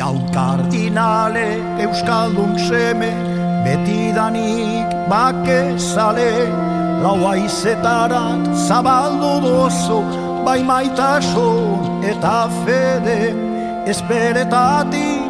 Jaun kardinale euskaldun seme, betidanik bake zale, lau aizetarat zabaldu dozu, bai maitasun eta fede, esperetatik